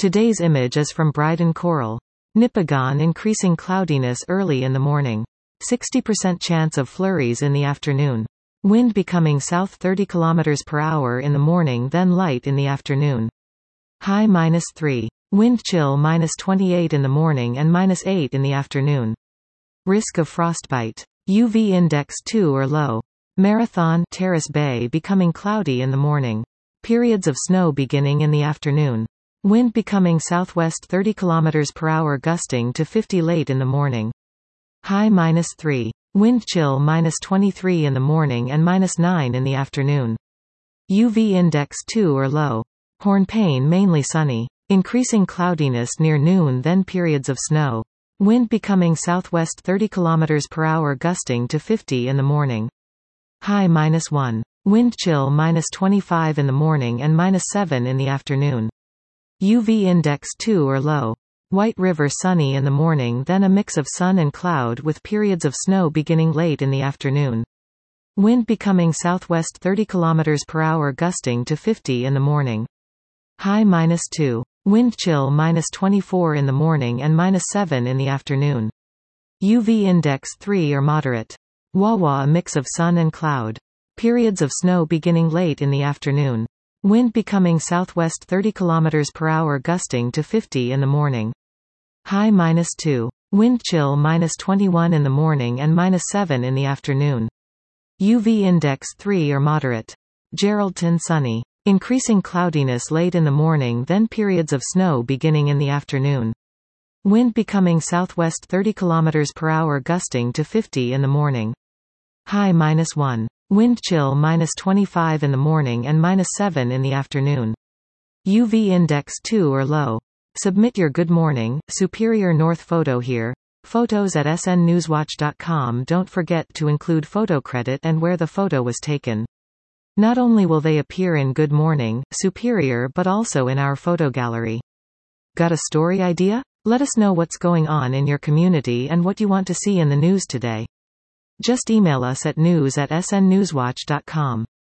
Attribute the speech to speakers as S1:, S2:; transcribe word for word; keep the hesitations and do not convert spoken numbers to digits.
S1: Today's image is from Bryden Coral. Nipigon increasing cloudiness early in the morning. sixty percent chance of flurries in the afternoon. Wind becoming south thirty kilometers per hour in the morning then light in the afternoon. High minus three. Wind chill minus twenty-eight in the morning and minus eight in the afternoon. Risk of frostbite. U V index two or low. Marathon Terrace Bay becoming cloudy in the morning. Periods of snow beginning in the afternoon. Wind becoming southwest thirty kilometers per hour gusting to fifty late in the morning. High minus three. Wind chill minus twenty-three in the morning and minus nine in the afternoon. U V index two or low. Hornpain mainly sunny. Increasing cloudiness near noon then periods of snow. Wind becoming southwest thirty kilometers per hour gusting to fifty in the morning. High minus one. Wind chill minus twenty-five in the morning and minus seven in the afternoon. U V index two or low. White River sunny in the morning then a mix of sun and cloud with periods of snow beginning late in the afternoon. Wind becoming southwest thirty kilometers per hour gusting to fifty in the morning. High minus two. Wind chill minus twenty-four in the morning and minus seven in the afternoon. U V index three or moderate. Wawa a mix of sun and cloud. Periods of snow beginning late in the afternoon. Wind becoming southwest thirty kilometers per hour gusting to fifty in the morning. High minus two. Wind chill minus twenty-one in the morning and minus seven in the afternoon. U V index three or moderate. Geraldton sunny. Increasing cloudiness late in the morning then periods of snow beginning in the afternoon. Wind becoming southwest thirty kilometers per hour gusting to fifty in the morning. High minus one. Wind chill minus twenty-five in the morning and minus seven in the afternoon. U V index two or low. Submit your good morning, Superior North photo here. Photos at s n newswatch dot com. Don't forget to include photo credit and where the photo was taken. Not only will they appear in Good Morning, Superior but also in our photo gallery. Got a story idea? Let us know what's going on in your community and what you want to see in the news today. Just email us at news at s n newswatch dot com.